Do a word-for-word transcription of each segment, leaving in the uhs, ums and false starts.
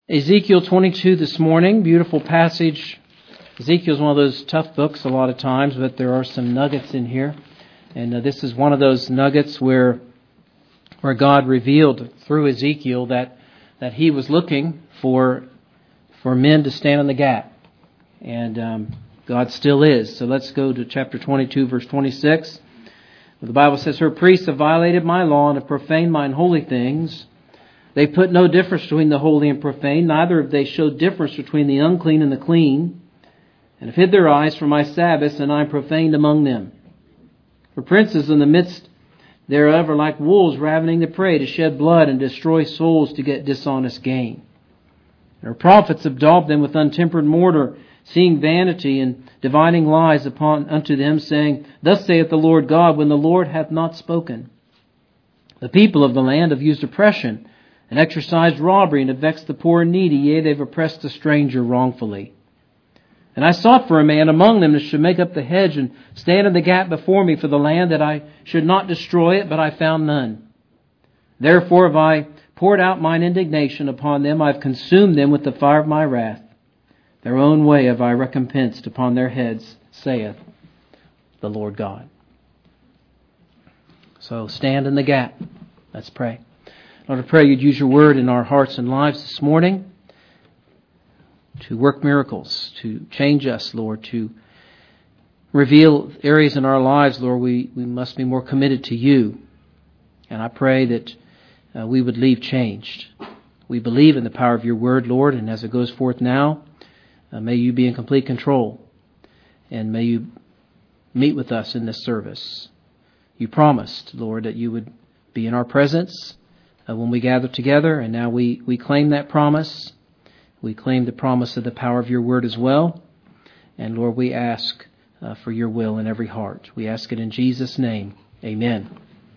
Ezekiel twenty-two this morning, beautiful passage. Ezekiel is one of those tough books a lot of times, but there are some nuggets in here. And uh, this is one of those nuggets where where God revealed through Ezekiel that that He was looking for for men to stand in the gap. And um, God still is. So let's go to chapter twenty-two, verse twenty-six. The Bible says, "Her priests have violated my law and have profaned mine holy things. They put no difference between the holy and profane, neither have they showed difference between the unclean and the clean, and have hid their eyes from my Sabbaths, and I am profaned among them. For princes in the midst thereof are like wolves ravening the prey, to shed blood and destroy souls to get dishonest gain. And her prophets have daubed them with untempered mortar, seeing vanity and dividing lies upon unto them, saying, Thus saith the Lord God, when the Lord hath not spoken. The people of the land have used oppression, and exercised robbery, and have vexed the poor and needy, yea, they have oppressed the stranger wrongfully. And I sought for a man among them that should make up the hedge and stand in the gap before me for the land, that I should not destroy it, but I found none. Therefore have I poured out mine indignation upon them, I have consumed them with the fire of my wrath. Their own way have I recompensed upon their heads, saith the Lord God." So stand in the gap. Let's pray. Lord, I pray you'd use your word in our hearts and lives this morning to work miracles, to change us, Lord, to reveal areas in our lives, Lord, we, we must be more committed to you. And I pray that uh, we would leave changed. We believe in the power of your word, Lord, and as it goes forth now, uh, may you be in complete control, and may you meet with us in this service. You promised, Lord, that you would be in our presence uh, when we gather together, and now we, we claim that promise. We claim the promise of the power of your word as well. And Lord, we ask uh, for your will in every heart. We ask it in Jesus' name. Amen.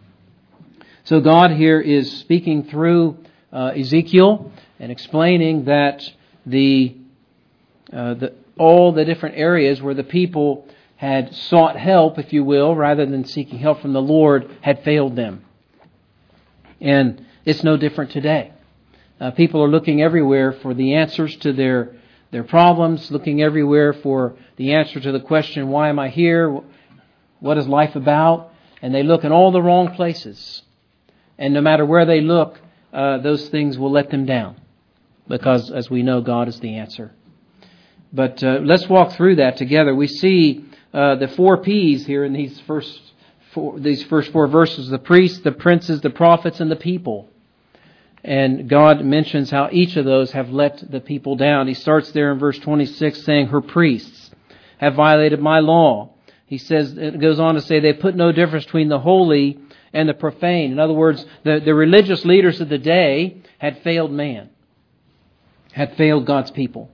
So God here is speaking through uh, Ezekiel and explaining that the, uh, the all the different areas where the people had sought help, if you will, rather than seeking help from the Lord, had failed them. And it's no different today. Uh, people are looking everywhere for the answers to their their problems, looking everywhere for the answer to the question, why am I here? What is life about? And they look in all the wrong places. And no matter where they look, uh, those things will let them down. Because, as we know, God is the answer. But uh, let's walk through that together. We see uh, the four P's here in these first four, these first four verses: the priests, the princes, the prophets, and the people. And God mentions how each of those have let the people down. He starts there in verse twenty-six saying, "Her priests have violated my law." He says, it goes on to say, they put no difference between the holy and the profane. In other words, the, the religious leaders of the day had failed man, had failed God's people.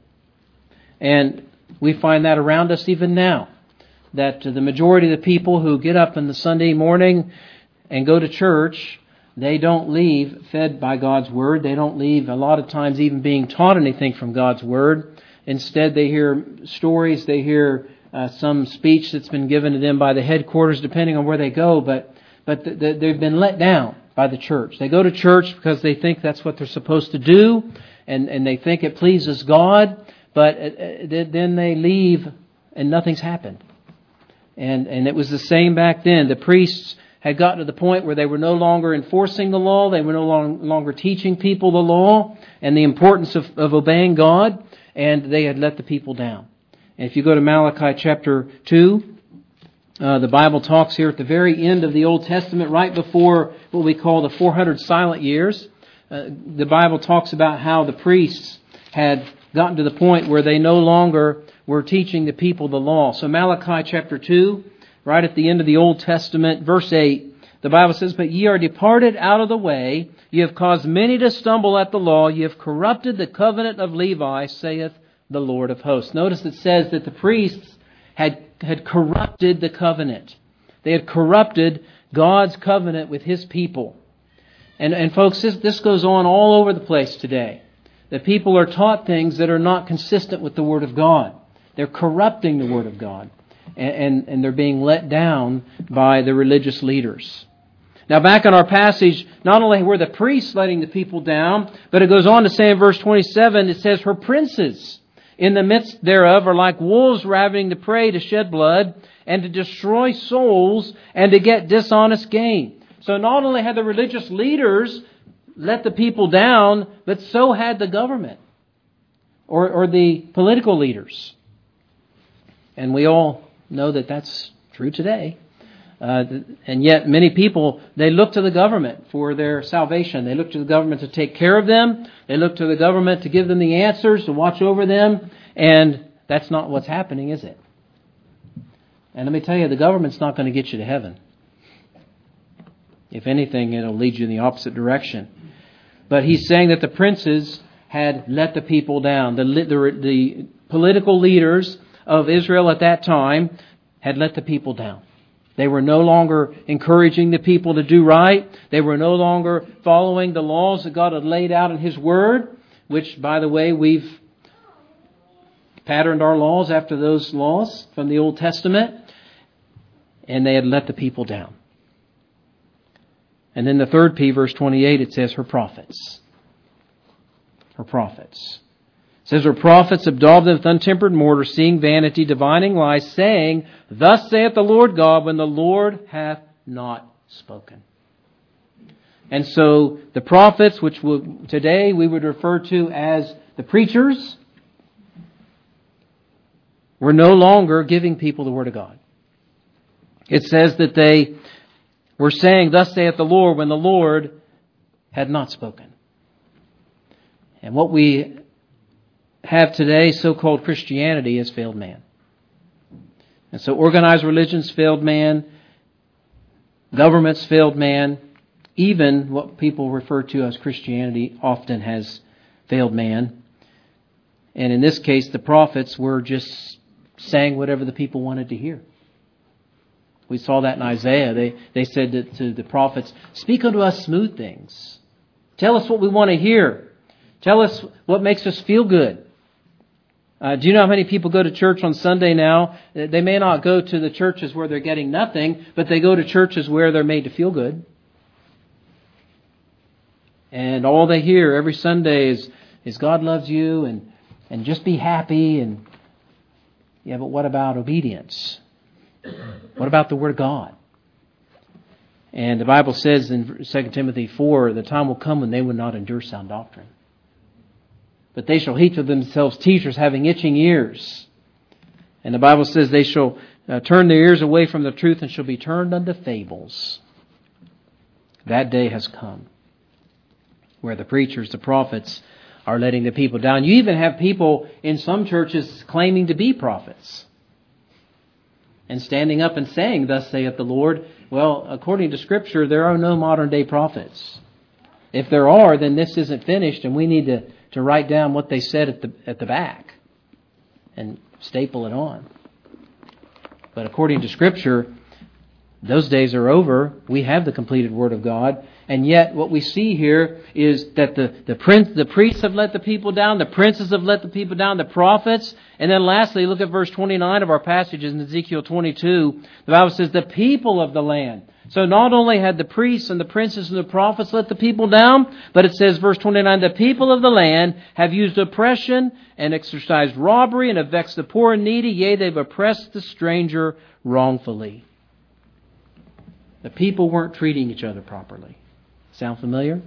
And we find that around us even now, that the majority of the people who get up on the Sunday morning and go to church, they don't leave fed by God's Word. They don't leave a lot of times even being taught anything from God's Word. Instead, they hear stories, they hear uh, some speech that's been given to them by the headquarters, depending on where they go, but but th- th- they've been let down by the church. They go to church because they think that's what they're supposed to do, and, and they think it pleases God, but uh, then they leave and nothing's happened. And and it was the same back then. The priests had gotten to the point where they were no longer enforcing the law. They were no long, longer teaching people the law and the importance of, of obeying God. And they had let the people down. And if you go to Malachi chapter two, uh, the Bible talks here at the very end of the Old Testament, right before what we call the four hundred silent years. Uh, the Bible talks about how the priests had gotten to the point where they no longer were teaching the people the law. So Malachi chapter two, right at the end of the Old Testament, verse eight, the Bible says, "But ye are departed out of the way, ye have caused many to stumble at the law, ye have corrupted the covenant of Levi, saith the Lord of hosts." Notice it says that the priests had, had corrupted the covenant. They had corrupted God's covenant with His people. And, and folks, this, this goes on all over the place today. The people are taught things that are not consistent with the Word of God. They're corrupting the Word of God. And, and, and they're being let down by the religious leaders. Now back in our passage, not only were the priests letting the people down, but it goes on to say in verse twenty-seven, it says, her princes in the midst thereof are like wolves ravening the prey to shed blood and to destroy souls and to get dishonest gain. So not only had the religious leaders let the people down, but so had the government or, or the political leaders. And we all know that that's true today. Uh, and yet many people, they look to the government for their salvation. They look to the government to take care of them. They look to the government to give them the answers, to watch over them. And that's not what's happening, is it? And let me tell you, the government's not going to get you to heaven. If anything, it'll lead you in the opposite direction. But he's saying that the princes had let the people down. The, the, the political leaders of Israel at that time had let the people down. They were no longer encouraging the people to do right. They were no longer following the laws that God had laid out in His Word, which, by the way, we've patterned our laws after those laws from the Old Testament. And they had let the people down. And then the third P, verse twenty-eight, it says her prophets. Her prophets. It says her prophets abdaubed them with untempered mortar, seeing vanity, divining lies, saying, thus saith the Lord God, when the Lord hath not spoken. And so the prophets, which would, today we would refer to as the preachers, were no longer giving people the Word of God. It says that they were saying, thus saith the Lord, when the Lord had not spoken. And what we have today, so-called Christianity, has failed man. And so organized religions failed man. Governments failed man. Even what people refer to as Christianity often has failed man. And in this case, the prophets were just saying whatever the people wanted to hear. We saw that in Isaiah. They they said to, to the prophets, speak unto us smooth things. Tell us what we want to hear. Tell us what makes us feel good. Uh, do you know how many people go to church on Sunday now? They may not go to the churches where they're getting nothing, but they go to churches where they're made to feel good. And all they hear every Sunday is, is God loves you and, and just be happy. And yeah, but what about obedience? What about the Word of God? And the Bible says in Second Timothy four, the time will come when they will not endure sound doctrine. But they shall heap to themselves teachers having itching ears. And the Bible says they shall uh, turn their ears away from the truth and shall be turned unto fables. That day has come where the preachers, the prophets, are letting the people down. You even have people in some churches claiming to be prophets and standing up and saying, thus saith the Lord. Well, according to Scripture, there are no modern day prophets. If there are, then this isn't finished, and we need to, to write down what they said at the at the back and staple it on. But according to Scripture, those days are over. We have the completed Word of God. And yet what we see here is that the, the, prince, the priests have let the people down, the princes have let the people down, the prophets. And then lastly, look at verse twenty-nine of our passage in Ezekiel twenty-two. The Bible says, the people of the land. So not only had the priests and the princes and the prophets let the people down, but it says, verse twenty-nine, the people of the land have used oppression and exercised robbery and have vexed the poor and needy. Yea, they've oppressed the stranger wrongfully. The people weren't treating each other properly. Sound familiar?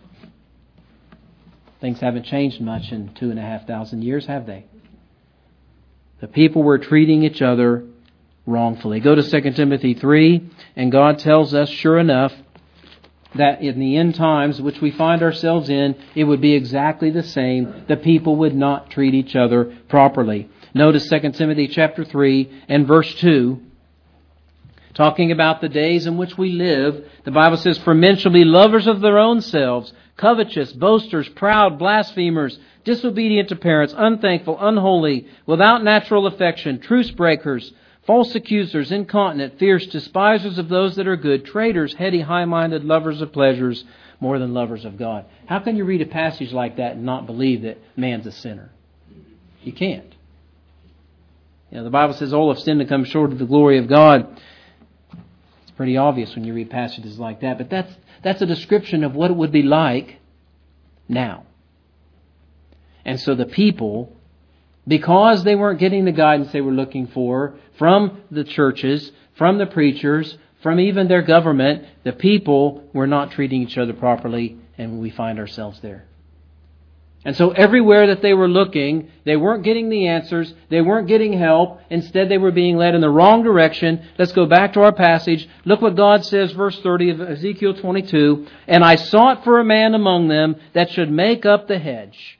Things haven't changed much in two and a half thousand years, have they? The people were treating each other wrongfully. Go to Second Timothy three, and God tells us, sure enough, that in the end times, which we find ourselves in, it would be exactly the same. The people would not treat each other properly. Notice Second Timothy chapter three and verse two. Talking about the days in which we live, the Bible says, for men shall be lovers of their own selves, covetous, boasters, proud, blasphemers, disobedient to parents, unthankful, unholy, without natural affection, truce breakers, false accusers, incontinent, fierce, despisers of those that are good, traitors, heady, high-minded, lovers of pleasures, more than lovers of God. How can you read a passage like that and not believe that man's a sinner? You can't. You know, the Bible says all have sinned and come short of the glory of God. pretty obvious when you read passages like that. But that's that's a description of what it would be like now. And so the people, because they weren't getting the guidance they were looking for from the churches, from the preachers, from even their government, the people were not treating each other properly, and we find ourselves there. And so everywhere that they were looking, they weren't getting the answers, they weren't getting help, instead they were being led in the wrong direction. Let's go back to our passage. Look what God says, verse thirty of Ezekiel twenty-two. And I sought for a man among them that should make up the hedge.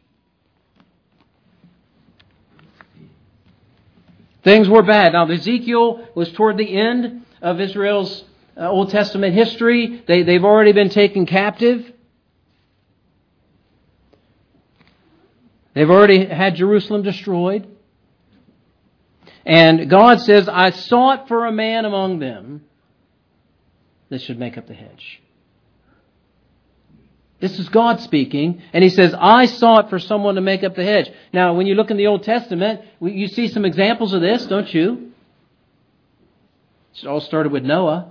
Things were bad. Now Ezekiel was toward the end of Israel's uh, Old Testament history. They, they've already been taken captive. They've already had Jerusalem destroyed. And God says, I sought for a man among them that should make up the hedge. This is God speaking. And He says, I sought for someone to make up the hedge. Now, when you look in the Old Testament, you see some examples of this, don't you? It all started with Noah.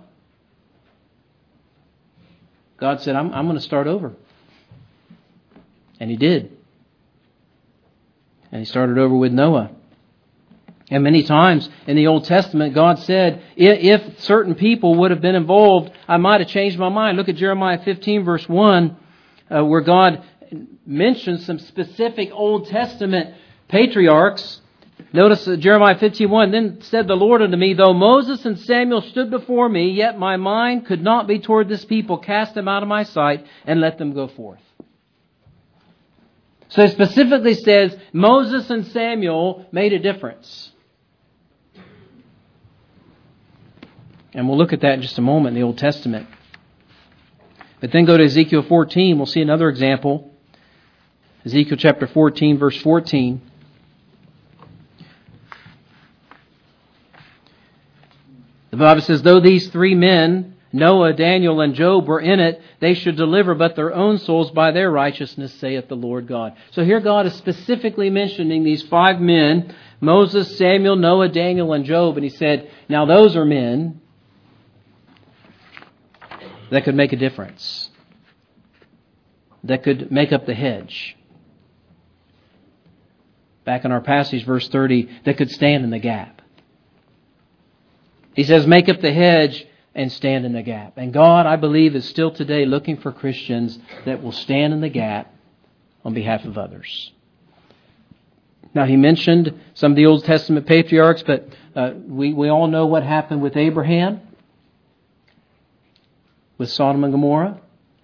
God said, I'm, I'm going to start over. And He did. And He started over with Noah. And many times in the Old Testament, God said, if certain people would have been involved, I might have changed my mind. Look at Jeremiah fifteen, verse one, uh, where God mentions some specific Old Testament patriarchs. Notice uh, Jeremiah fifteen one, then said the Lord unto me, though Moses and Samuel stood before me, yet my mind could not be toward this people. Cast them out of my sight and let them go forth. So it specifically says Moses and Samuel made a difference. And we'll look at that in just a moment in the Old Testament. But then go to Ezekiel fourteen. We'll see another example. Ezekiel chapter fourteen, verse fourteen. The Bible says, though these three men, Noah, Daniel, and Job, were in it, they should deliver but their own souls by their righteousness, saith the Lord God. So here God is specifically mentioning these five men, Moses, Samuel, Noah, Daniel, and Job. And He said, now those are men that could make a difference, that could make up the hedge. Back in our passage, verse thirty, that could stand in the gap. He says, make up the hedge and stand in the gap. And God, I believe, is still today looking for Christians that will stand in the gap on behalf of others. Now, He mentioned some of the Old Testament patriarchs, but uh, we, we all know what happened with Abraham, with Sodom and Gomorrah.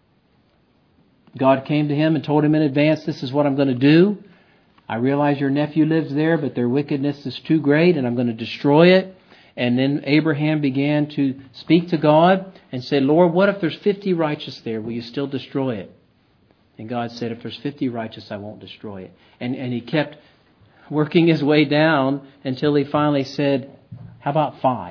God came to him and told him in advance, this is what I'm going to do. I realize your nephew lives there, but their wickedness is too great, and I'm going to destroy it. And then Abraham began to speak to God and said, Lord, what if there's fifty righteous there? Will you still destroy it? And God said, if there's fifty righteous, I won't destroy it. And, and he kept working his way down until he finally said, how about five?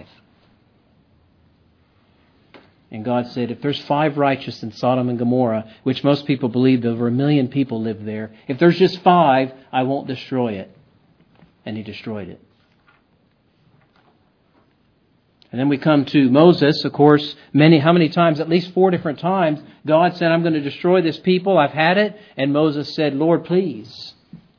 And God said, if there's five righteous in Sodom and Gomorrah, which most people believed over a million people lived there, if there's just five, I won't destroy it. And He destroyed it. And then we come to Moses, of course, many, how many times? At least four different times, God said, I'm going to destroy this people. I've had it. And Moses said, Lord, please,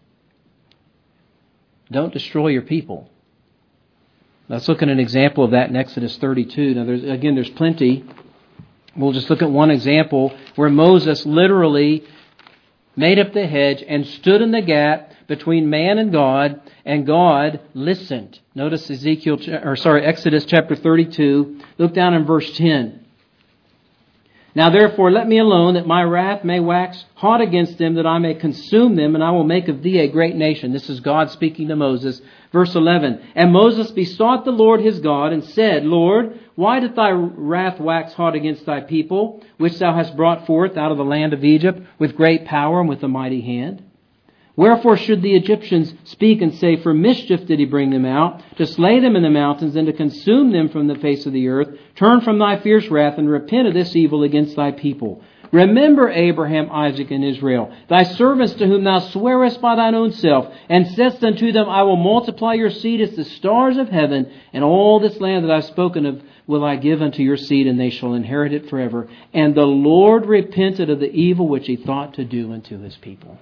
don't destroy your people. Let's look at an example of that in Exodus thirty-two. Now, there's, again, there's plenty. We'll just look at one example where Moses literally made up the hedge and stood in the gap between man and God, and God listened. Notice Ezekiel, or sorry, Exodus chapter thirty-two. Look down in verse ten. Now therefore let me alone, that my wrath may wax hot against them, that I may consume them, and I will make of thee a great nation. This is God speaking to Moses. Verse eleven. And Moses besought the Lord his God, and said, Lord, why doth thy wrath wax hot against thy people, which thou hast brought forth out of the land of Egypt with great power and with a mighty hand? Wherefore should the Egyptians speak and say, for mischief did he bring them out, to slay them in the mountains, and to consume them from the face of the earth? Turn from thy fierce wrath, and repent of this evil against thy people. Remember Abraham, Isaac, and Israel, thy servants to whom thou swearest by thine own self, and saidst unto them, I will multiply your seed as the stars of heaven, and all this land that I have spoken of will I give unto your seed, and they shall inherit it forever. And the Lord repented of the evil which he thought to do unto his people.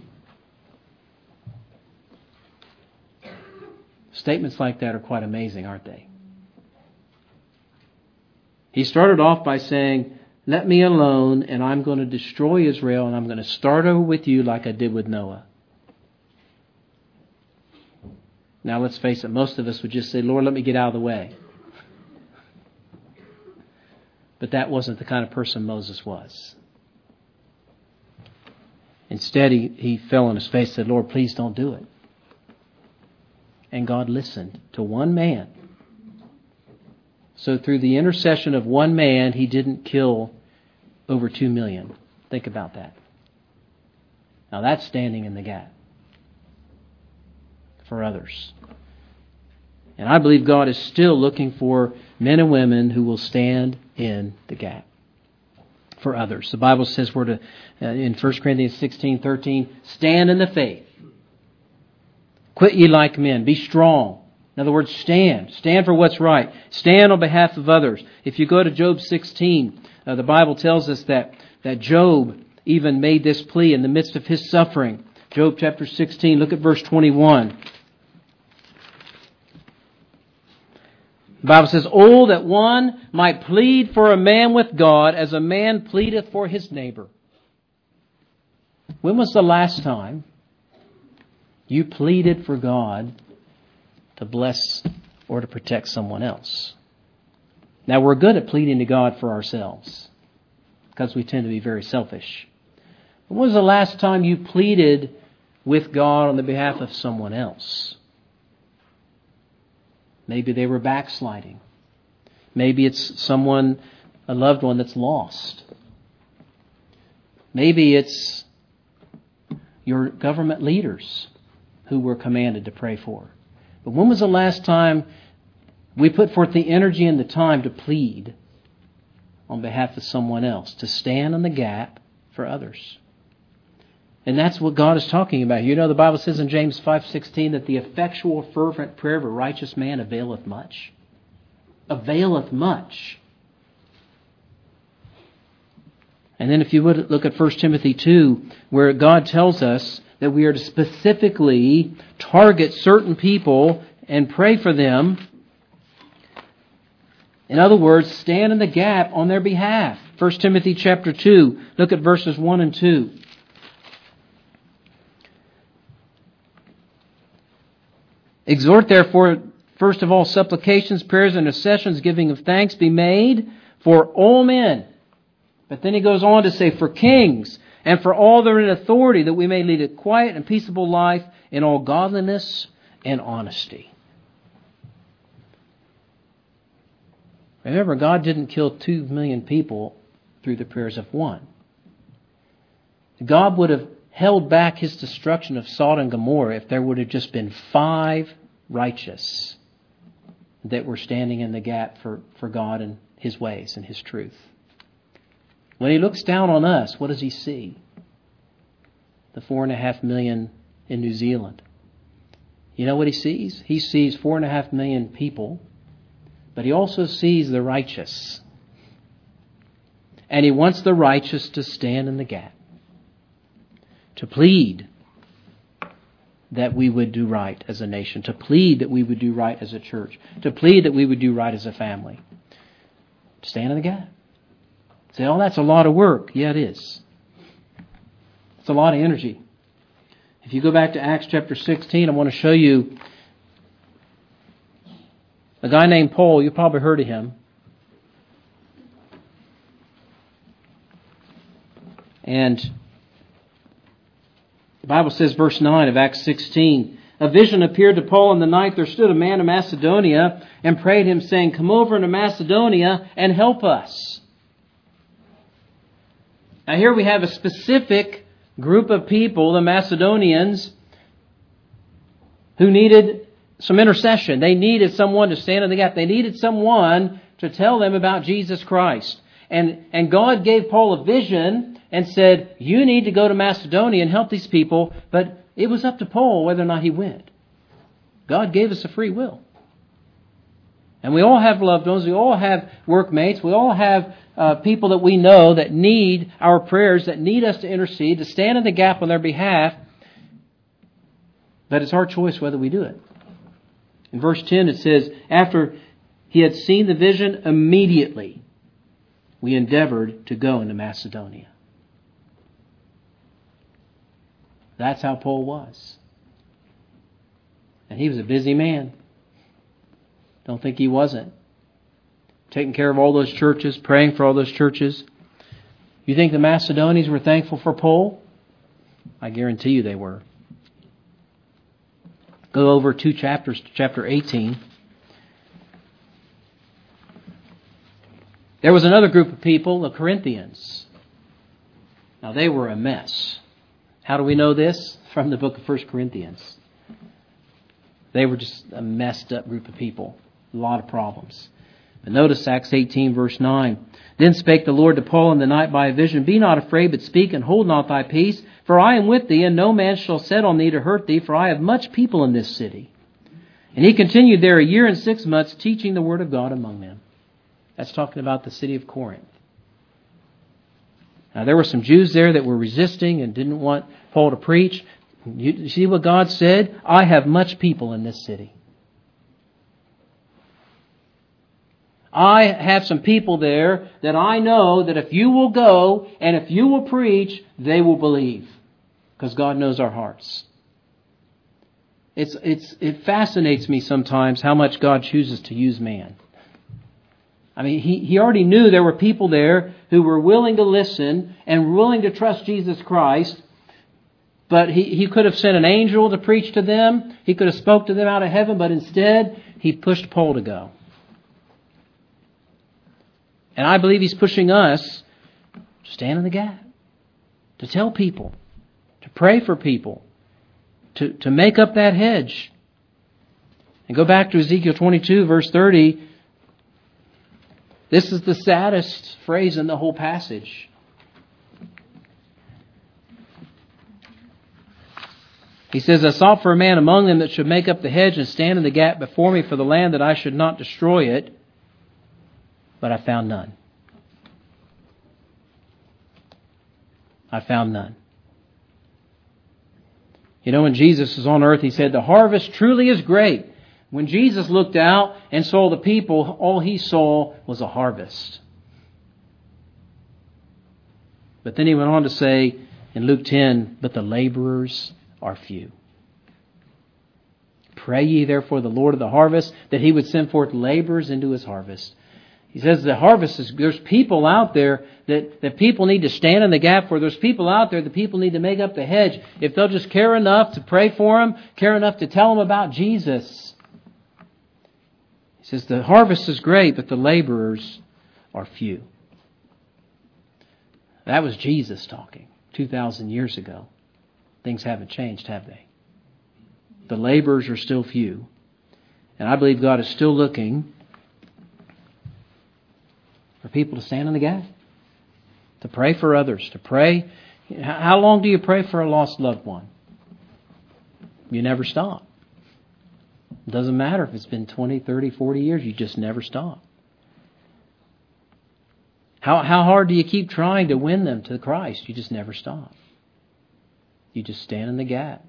Statements like that are quite amazing, aren't they? He started off by saying, let me alone, and I'm going to destroy Israel, and I'm going to start over with you like I did with Noah. Now let's face it, most of us would just say, Lord, let me get out of the way. But that wasn't the kind of person Moses was. Instead, he, he fell on his face and said, Lord, please don't do it. And God listened to one man. So through the intercession of one man, he didn't kill over two million. Think about that. Now that's standing in the gap for others. And I believe God is still looking for men and women who will stand in the gap for others. The Bible says we're to, uh, in First Corinthians sixteen thirteen, stand in the faith. Quit ye like men. Be strong. In other words, stand. Stand for what's right. Stand on behalf of others. If you go to Job sixteen, uh, the Bible tells us that, that Job even made this plea in the midst of his suffering. Job chapter sixteen, look at verse twenty-one. The Bible says, oh, that one might plead for a man with God as a man pleadeth for his neighbor. When was the last time you pleaded for God to bless or to protect someone else? Now, we're good at pleading to God for ourselves because we tend to be very selfish. When was the last time you pleaded with God on the behalf of someone else? Maybe they were backsliding. Maybe it's someone, a loved one that's lost. Maybe it's your government leaders who we're commanded to pray for. But when was the last time we put forth the energy and the time to plead on behalf of someone else, to stand in the gap for others? And that's what God is talking about. You know, the Bible says in James five sixteen that the effectual fervent prayer of a righteous man availeth much. Availeth much. And then if you would look at First Timothy two, where God tells us that we are to specifically target certain people and pray for them. In other words, stand in the gap on their behalf. First Timothy chapter two, look at verses one and two. Exhort therefore, first of all, supplications, prayers, and intercessions, giving of thanks be made for all men. But then he goes on to say, for kings, and for all that are in authority, that we may lead a quiet and peaceable life in all godliness and honesty. Remember, God didn't kill two million people through the prayers of one. God would have held back his destruction of Sodom and Gomorrah if there would have just been five righteous that were standing in the gap for, for God and his ways and his truth. When he looks down on us, what does he see? The four and a half million in New Zealand. You know what he sees? He sees four and a half million people, but he also sees the righteous. And he wants the righteous to stand in the gap, to plead that we would do right as a nation, to plead that we would do right as a church, to plead that we would do right as a family. Stand in the gap. Say, oh, that's a lot of work. Yeah, it is. It's a lot of energy. If you go back to Acts chapter sixteen, I want to show you a guy named Paul. You've probably heard of him. And the Bible says, verse nine of Acts sixteen, a vision appeared to Paul in the night. There stood a man of Macedonia and prayed him, saying, come over into Macedonia and help us. Now here we have a specific group of people, the Macedonians, who needed some intercession. They needed someone to stand in the gap. They needed someone to tell them about Jesus Christ. And, and God gave Paul a vision and said, you need to go to Macedonia and help these people. But it was up to Paul whether or not he went. God gave us a free will. And we all have loved ones. We all have workmates. We all have uh, people that we know that need our prayers, that need us to intercede, to stand in the gap on their behalf. But it's our choice whether we do it. In verse ten it says, after he had seen the vision, immediately we endeavored to go into Macedonia. That's how Paul was. And he was a busy man. Don't think he wasn't. Taking care of all those churches, praying for all those churches. You think the Macedonians were thankful for Paul? I guarantee you they were. Go over two chapters to chapter eighteen. There was another group of people, the Corinthians. Now they were a mess. How do we know this? From the book of First Corinthians. They were just a messed up group of people. A lot of problems. But notice Acts eighteen verse nine. Then spake the Lord to Paul in the night by a vision, be not afraid, but speak and hold not thy peace, for I am with thee, and no man shall set on thee to hurt thee, for I have much people in this city. And he continued there a year and six months, teaching the word of God among them. That's talking about the city of Corinth. Now there were some Jews there that were resisting and didn't want Paul to preach. You see what God said? I have much people in this city. I have some people there that I know that if you will go and if you will preach, they will believe. Because God knows our hearts. It's, it's, it fascinates me sometimes how much God chooses to use man. I mean, he, he already knew there were people there who were willing to listen and willing to trust Jesus Christ. But he, he could have sent an angel to preach to them. He could have spoke to them out of heaven. But instead, he pushed Paul to go. And I believe he's pushing us to stand in the gap, to tell people, to pray for people, to, to make up that hedge. And go back to Ezekiel twenty-two, verse thirty. This is the saddest phrase in the whole passage. He says, I sought for a man among them that should make up the hedge and stand in the gap before me for the land, that I should not destroy it. But I found none. I found none. You know, when Jesus was on earth, he said, the harvest truly is great. When Jesus looked out and saw the people, all he saw was a harvest. But then he went on to say in Luke ten, but the laborers are few. Pray ye therefore the Lord of the harvest, that he would send forth laborers into his harvest. He says the harvest is, there's people out there that, that people need to stand in the gap for. There's people out there that people need to make up the hedge. If they'll just care enough to pray for them, care enough to tell them about Jesus. He says the harvest is great, but the laborers are few. That was Jesus talking two thousand years ago. Things haven't changed, have they? The laborers are still few. And I believe God is still looking for people to stand in the gap, to pray for others, to pray. How long do you pray for a lost loved one? You never stop. It doesn't matter if it's been twenty, thirty, forty years, you just never stop. How, how hard do you keep trying to win them to Christ? You just never stop. You just stand in the gap.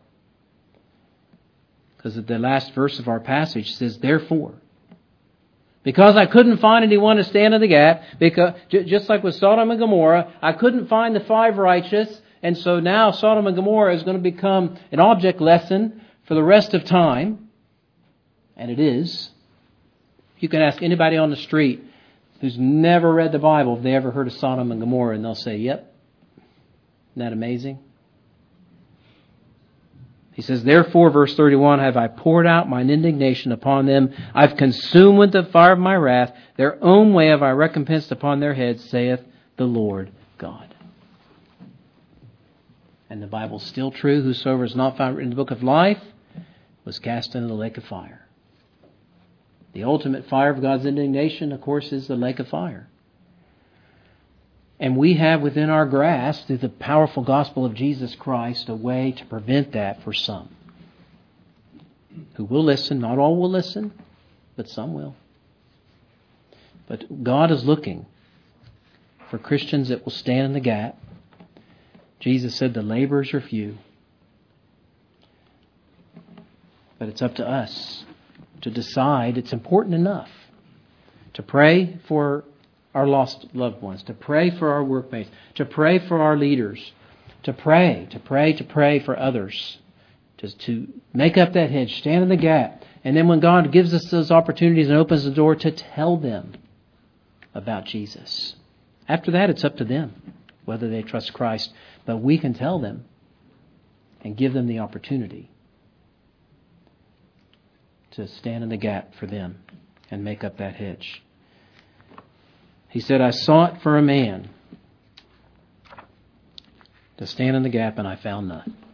Because the last verse of our passage says, therefore, because I couldn't find anyone to stand in the gap, because just like with Sodom and Gomorrah, I couldn't find the five righteous, and so now Sodom and Gomorrah is going to become an object lesson for the rest of time, and it is. You can ask anybody on the street who's never read the Bible if they ever heard of Sodom and Gomorrah, and they'll say, yep. Isn't that amazing? He says, therefore, verse thirty-one, have I poured out mine indignation upon them. I've consumed with the fire of my wrath. Their own way have I recompensed upon their heads, saith the Lord God. And the Bible's still true. Whosoever is not found written in the book of life was cast into the lake of fire. The ultimate fire of God's indignation, of course, is the lake of fire. And we have within our grasp, through the powerful gospel of Jesus Christ, a way to prevent that for some who will listen. Not all will listen, but some will. But God is looking for Christians that will stand in the gap. Jesus said the laborers are few. But it's up to us to decide it's important enough to pray for our lost loved ones, to pray for our workmates, to pray for our leaders, to pray, to pray, to pray for others, just to make up that hedge, stand in the gap. And then when God gives us those opportunities and opens the door, to tell them about Jesus. After that, it's up to them whether they trust Christ. But we can tell them and give them the opportunity to stand in the gap for them and make up that hedge. He said, I sought for a man to stand in the gap, and I found none.